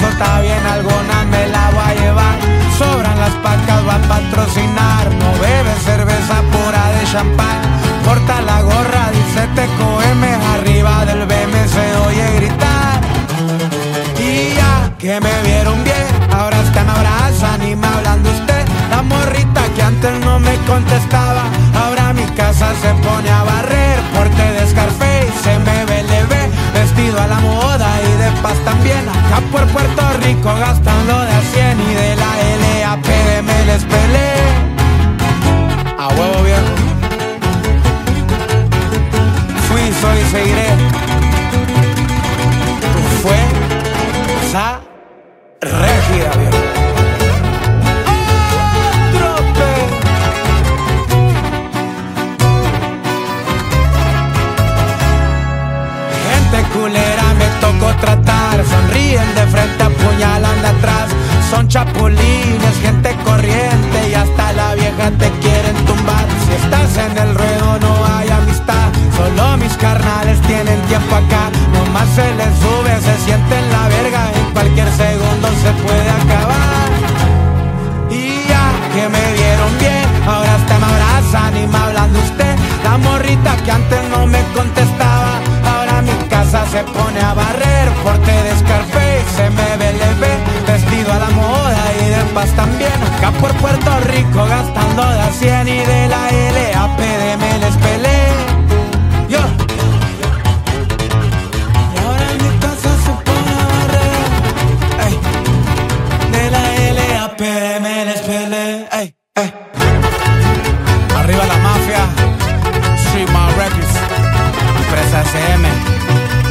eso está bien, alguna me la voy a llevar. Sobran las pacas, va a patrocinar. No bebe cerveza pura de champán. Corta la gorra, dice TQM. Arriba del BM se oye gritar. Y ya que me vieron bien, ahora hasta me abrazan y me hablan de usted. La morrita que antes no me contestaba, ahora mi casa se pone a barrer. Porte de Scarface, MBLB, vestido a la moda y de paz también. Acá por Puerto Rico gastando de a 100 y de la LAPD me les peleé. A huevo viejo. Fui, soy y seguiré. Tú fue esa régida viejo. Culera me tocó tratar, sonríen de frente, apuñalan de atrás. Son chapulines, gente corriente y hasta la vieja te quieren tumbar. Si estás en el ruedo no hay amistad, solo mis carnales tienen tiempo acá. Nomás se les sube, se sienten la verga, en cualquier segundo se puede acabar. Y ya que me vieron bien, ahora hasta me abrazan y me hablan de usted. La morrita que antes no me contestaba, ahora mi casa se pone a barrer. Porte de Scarface, MBLB, vestido a la moda y de paz también. Acá por Puerto Rico gastando de a 100 y de la LAPD me les peleé. Yo. Y ahora mi casa se pone a barrer. Ey. De la LAPD me les peleé. Ey, ey. Arriba la mafia, Street Mall Records, empresa SM.